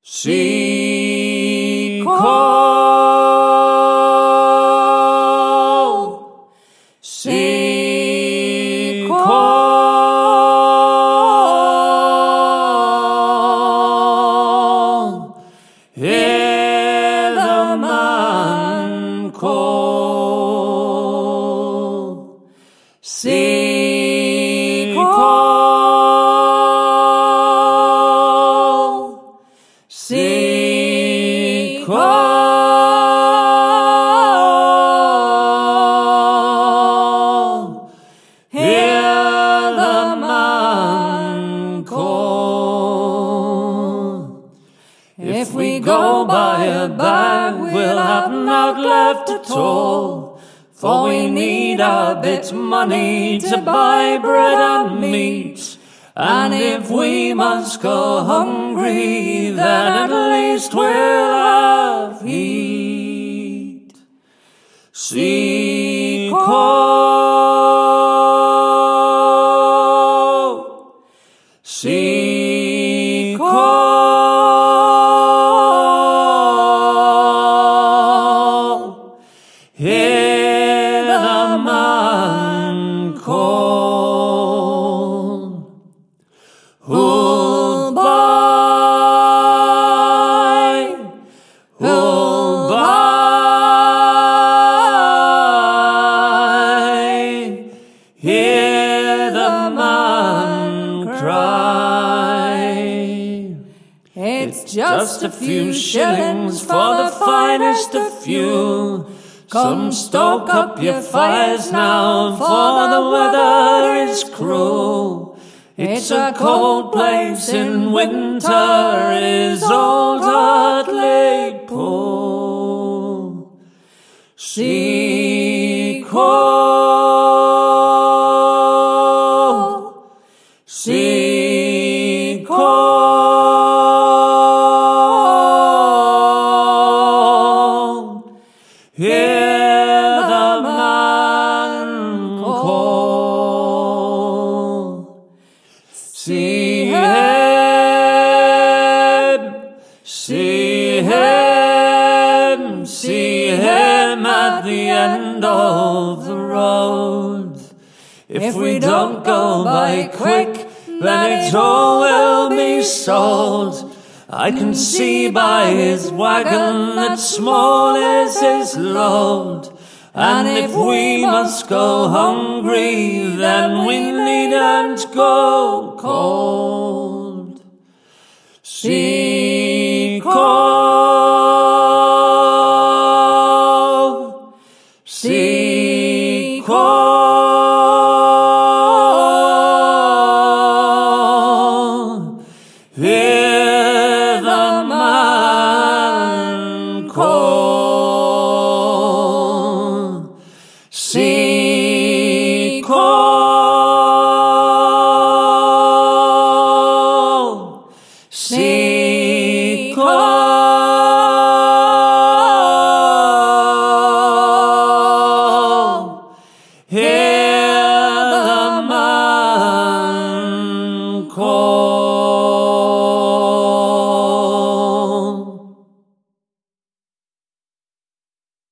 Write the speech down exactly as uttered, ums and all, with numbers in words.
Sea coal, sea coal, hear the man call. Sea coal, sea coal, hear the man call. If we go by a bag, we'll have naught left at all, for we need a bit money to buy bread and meat. And if we must go hungry, then at least we'll have heat. Sea coal, sea coal, hear the man call. Who'll buy, who'll buy, hear the man cry. It's just a few shillings for the finest of fuel. Come stoke up your fires now, for the weather is cruel. It's a cold place in winter, is old Hartley Pool. Sea coal, sea coal, hear the man call. See him, see him, see him at the end of the road. If we don't go by quick, then it all will be sold. I can see by his wagon that small is his load. And if we must go hungry, then we needn't go cold. See